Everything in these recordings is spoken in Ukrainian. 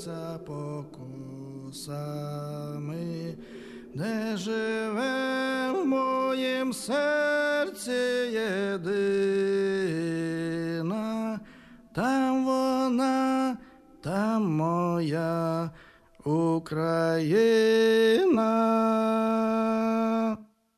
покрився покусами, де живе в моїм серці єдина, там вона, там моя Україна.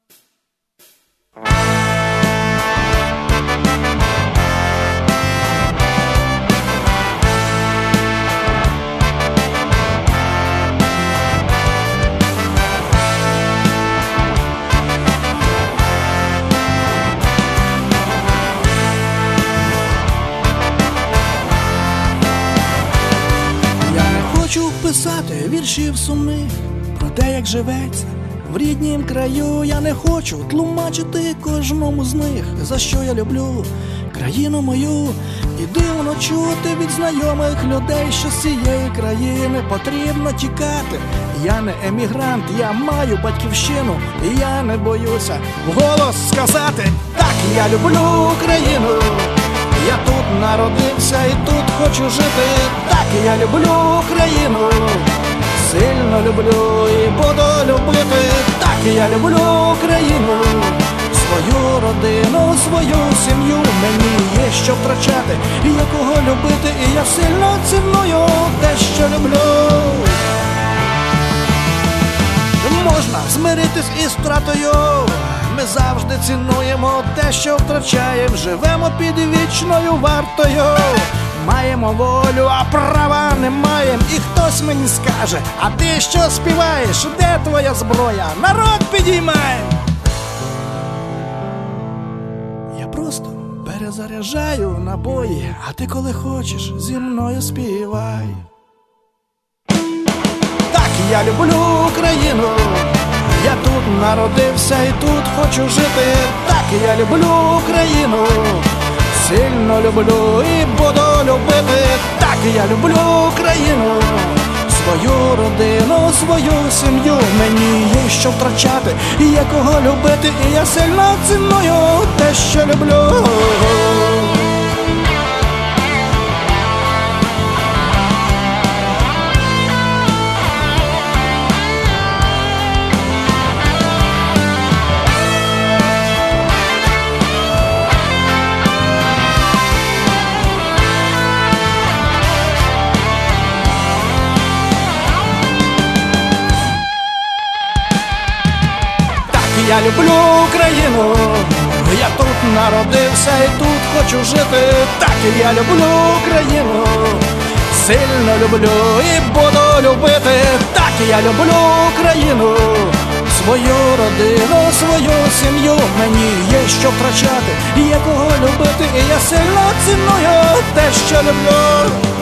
Хочу писати віршів сумних про те, як живеться в ріднім краю. Я не хочу тлумачити кожному з них, за що я люблю країну мою. І дивно чути від знайомих людей, що з цієї країни потрібно тікати. Я не емігрант, я маю батьківщину, і я не боюся вголос сказати: так, я люблю Україну, я тут народився і тут хочу жити. Так, я люблю Україну, сильно люблю і буду любити. Так, я люблю Україну, свою родину, свою сім'ю. Мені є що втрачати, є кого любити, і я сильно ціную те, що люблю. Можна змиритись із втратою, ми завжди цінуємо те, що втрачаємо. Живемо під вічною вартою, маємо волю, а права не маємо. І хтось мені скаже: а ти що співаєш? Де твоя зброя? Народ підіймай! Я просто перезаряджаю набої, а ти коли хочеш зі мною співай. Так, я люблю Україну, я тут народився і тут хочу жити. Так, я люблю Україну, сильно люблю і буду любити. Так, я люблю Україну, свою родину, свою сім'ю. Мені є що втрачати, є кого любити, і я сильно ціную те, що люблю. Я люблю Україну, я тут народився і тут хочу жити. Так, я люблю Україну, сильно люблю і буду любити. Так, я люблю Україну, свою родину, свою сім'ю. Мені є що втрачати, є кого любити, і я сильно ціную те, що люблю.